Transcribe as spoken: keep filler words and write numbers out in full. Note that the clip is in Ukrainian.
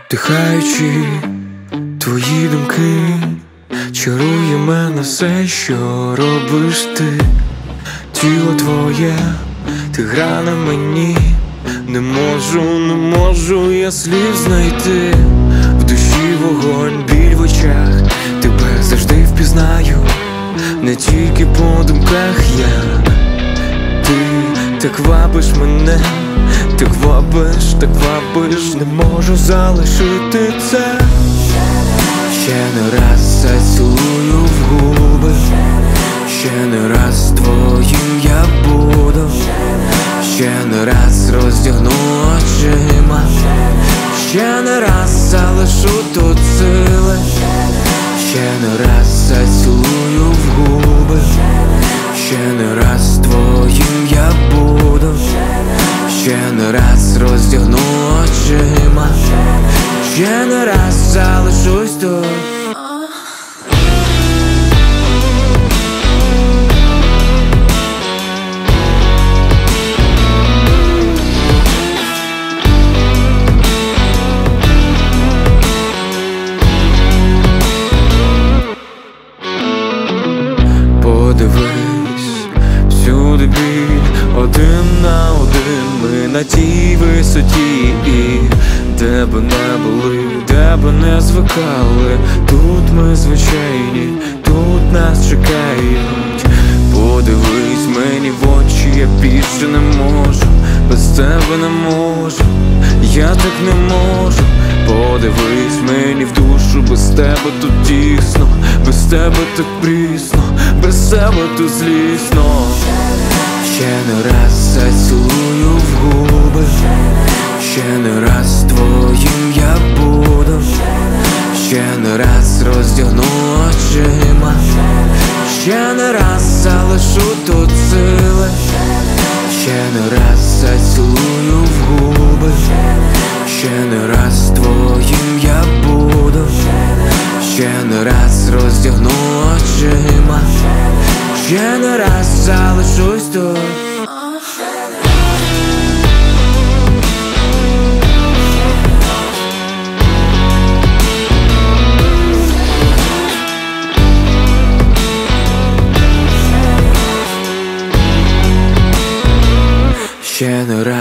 Вдихаючи твої думки, чарує мене все, що робиш ти. Тіло твоє, ти гра на мені. Не можу, не можу я слів знайти. В душі вогонь, біль в очах, тебе завжди впізнаю. Не тільки по думках я. Ти так вабиш мене, так вабиш, так вабиш. Не можу залишити це. Ще не раз зацілую в губи, ще не раз твоїм я буду, ще не раз роздягну очима, ще не раз залишу тут сили, ще не раз зацілую в губи, ще не раз твоїм я буду, ще не раз роздягну очима, ще не раз залишусь тут. Подивись, всюди біль, один на один ми на тій висоті. І де б не були, де б не звикали, тут ми звичайні, тут нас чекають. Подивись мені в очі, я більше не можу, без тебе не можу, я так не можу. Подивись мені в душу, без тебе тут тісно, без тебе так прісно, без тебе тут злісно. Ще не раз зацілую в губи, ще не раз твоїм я буду, ще не раз роздягну очима, ще не раз залишу тут сили, ще не раз зацілую в губи, ще не раз твоїм я буду, ще не раз роздягну очима, ще не раз залишусь тут. Ще не раз